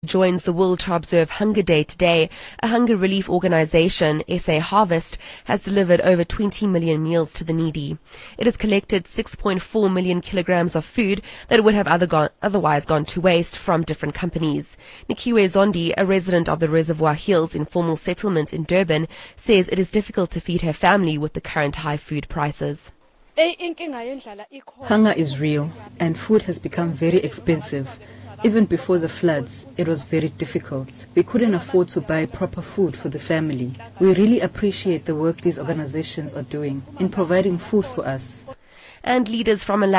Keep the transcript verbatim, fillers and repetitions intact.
joins the World to observe Hunger Day today. A hunger relief organization, S A Harvest, has delivered over twenty million meals to the needy. It has collected six point four million kilograms of food that would have other gone, otherwise gone to waste from different companies. Nikiwe Zondi, a resident of the Reservoir Hills informal settlement in Durban, says it is difficult to feed her family with the current high food prices. Hunger is real, and food has become very expensive. Even before the floods, it was very difficult. We couldn't afford to buy proper food for the family. We really appreciate the work these organizations are doing in providing food for us. And leaders from a